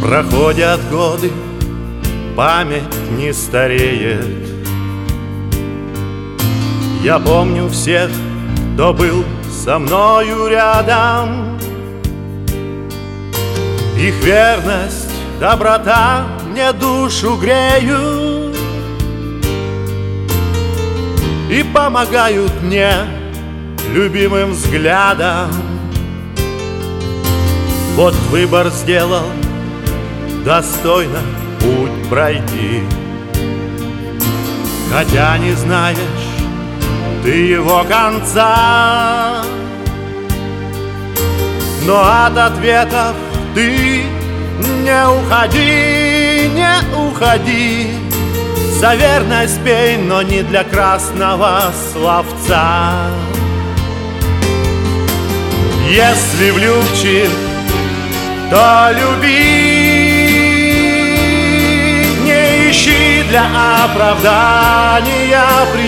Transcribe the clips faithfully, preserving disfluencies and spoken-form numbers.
Проходят годы, память не стареет. Я помню всех, кто был со мною рядом. Их верность, доброта мне душу греют и помогают мне любимым взглядом. Вот выбор сделал, достойно путь пройти, хотя не знаешь ты его конца. Но от ответов ты не уходи, не уходи. За верность пей, но не для красного словца. Если влюбчив, то люби, не ищи для оправдания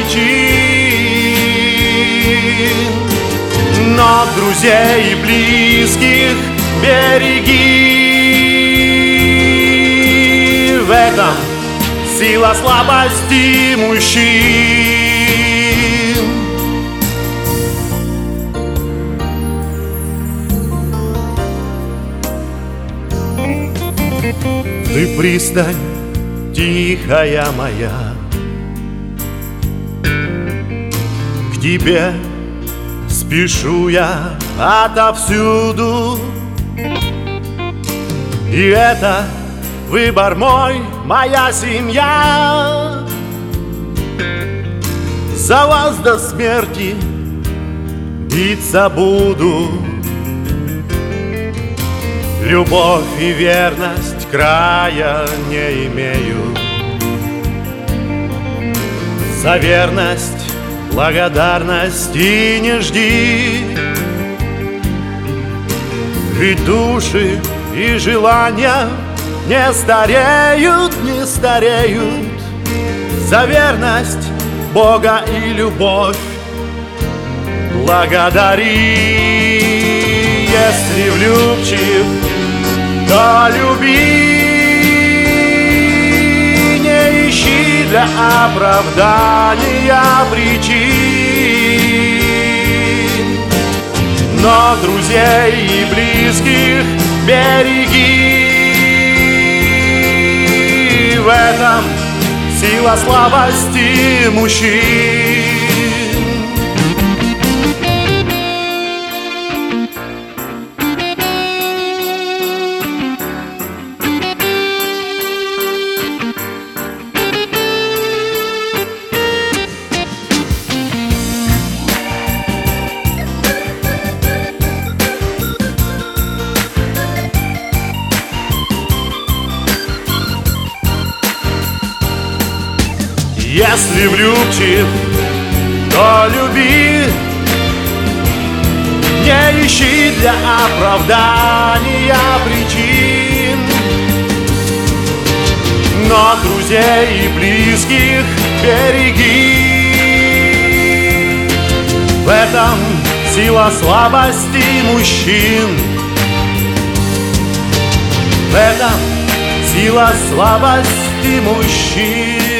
причин, но друзей и близких береги. В этом сила слабости мужчин. Ты пристань тихая моя, к тебе спешу я отовсюду. И это выбор мой, моя семья. За вас до смерти биться буду. Любовь и верность края не имеют. За верность благодарности не жди, ведь души и желания не стареют, не стареют. За верность Бога и любовь благодари. Если влюбчив, то люби, не ищи для оправдания причин, но друзей и близких береги. В этом сила слабости мужчин. Если влюбчив, то люби, не ищи для оправдания причин, но друзей и близких береги. В этом сила слабости мужчин. В этом сила слабости мужчин.